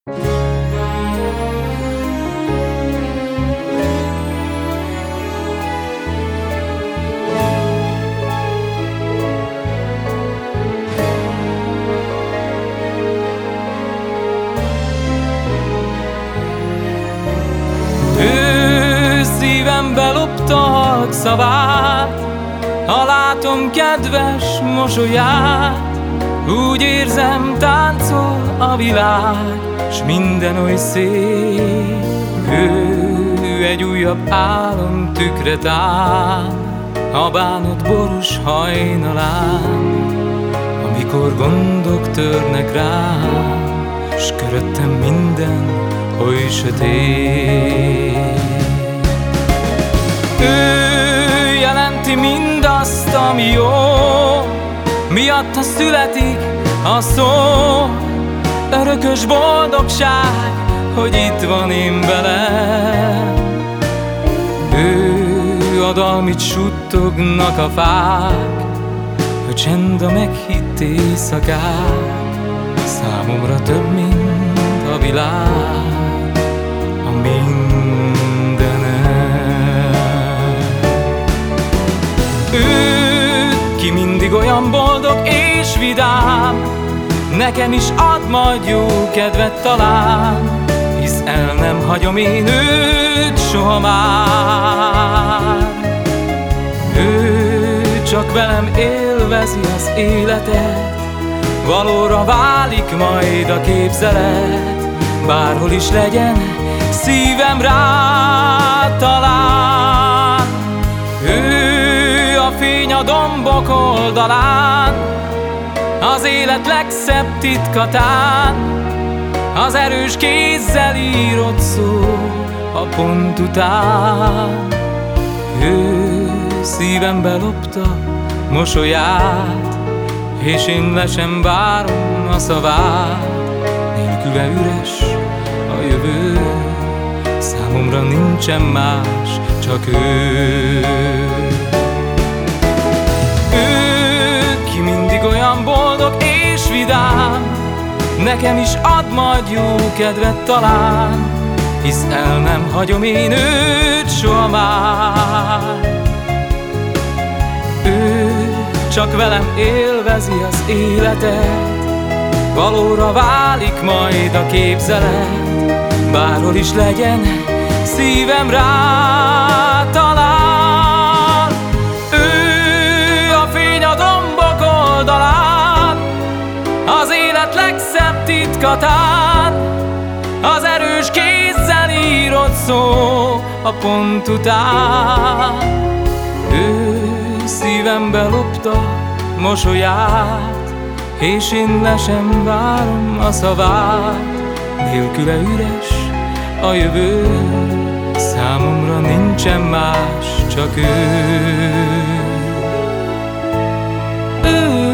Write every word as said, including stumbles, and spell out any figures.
Ő szívembe lopta szavát, ha látom kedves mosolyát, úgy érzem, táncol a világ, s minden oly szép. Ő egy újabb álom tükre tán, a bánat borús hajnalán, amikor gondok törnek rám, s köröttem minden oly sötét. Ő jelenti mindazt, ami jó, miatta születik a szó. Örökös boldogság, hogy itt van én velem. Ő ad, amit suttognak a fák, hogy csend a meghitt éjszakák. Számomra több, mint a világ, a mindenem. Ő, ki mindig olyan boldog és vidám, nekem is ad majd jó kedvet talán, hisz el nem hagyom én őt soha már. Ő csak velem élvezi az életet, valóra válik majd a képzelet, bárhol is legyen, szívem rá talál. Ő a fény a dombok oldalán, az élet legszebb titkatán, az erős kézzel írott szó a pont után. Ő szívembe lopta mosolyát, és én le sem várom a szavát. Nélküle üres a jövő, számomra nincsen más, csak ő. Ő, ki mindig olyan boldog és vidám, nekem is ad majd jó kedvet talán, hisz el nem hagyom én őt soha már. Ő csak velem élvezi az életet, valóra válik majd a képzelet, bárhol is legyen, szívem rá talál. Ő a fény a dombok oldalán, az élet legszebb titkatán, az erős kézzel írott szó a pont után. Ő szívembe lopta mosolyát, és én le sem várom a szavát. Nélküle üres a jövő, számomra nincsen más, csak ő. Ő